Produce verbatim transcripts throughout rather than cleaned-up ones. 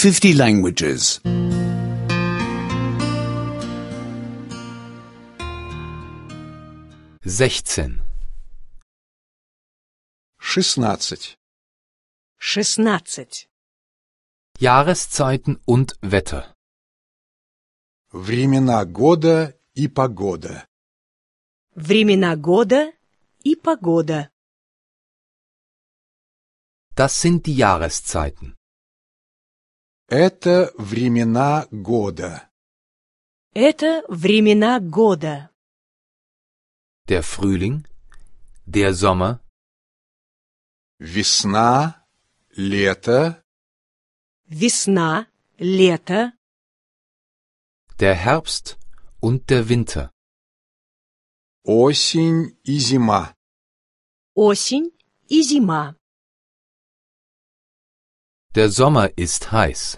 fifty languages. sechzehn. шестнадцать. шестнадцать. Jahreszeiten und Wetter. Времена года и погода. Времена года и погода. Das sind die Jahreszeiten. Это времена года. Это времена года. Der Frühling, der Sommer, Весна, лето, Весна, лето, der Herbst und der Winter. осень и зима. осень и зима. Der Sommer ist heiß.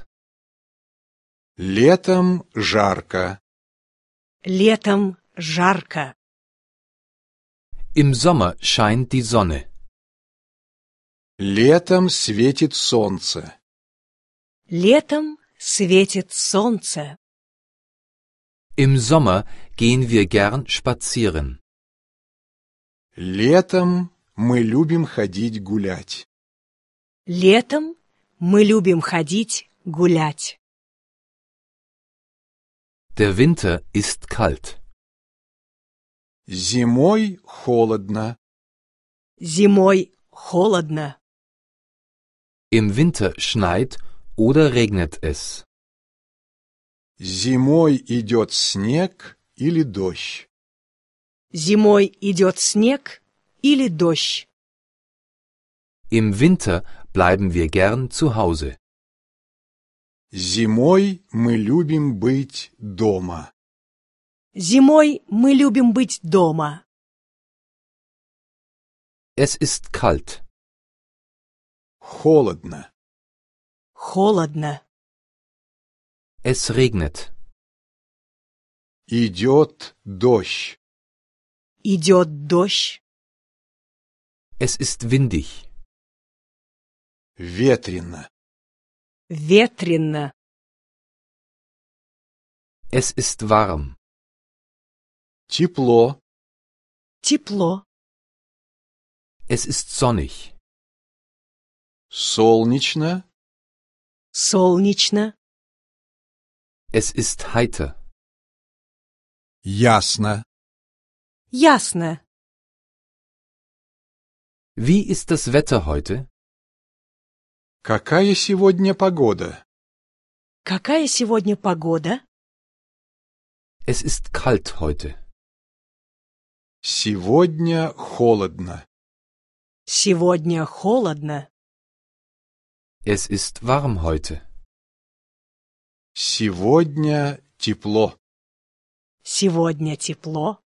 Летом жарко. Летом жарко. Im Sommer scheint die Sonne. Летом светит солнце. Летом светит солнце. Im Sommer gehen wir gern spazieren. Летом мы любим ходить гулять. Летом мы любим ходить гулять. Der Winter ist kalt. Зимой холодно. Зимой холодно. Im Winter schneit oder regnet es. Зимой идет снег или дождь. Зимой идет снег или дождь. Im Winter bleiben wir gern zu Hause. Зимой мы любим быть дома. Зимой мы любим быть дома. Es ist kalt. Холодно. Холодно. Es regnet. Идет дождь. Идет дождь. Es ist windig. Ветрено. Ветрено. Es ist warm. Тепло. Тепло. Es ist sonnig. Солнечно. Солнечно. Es ist heiter. Ясно. Ясно. Wie ist das Wetter heute? Какая сегодня погода? Какая сегодня погода? Es ist kalt heute. Сегодня холодно. Сегодня холодно. Es ist warm heute. Сегодня тепло. Сегодня тепло.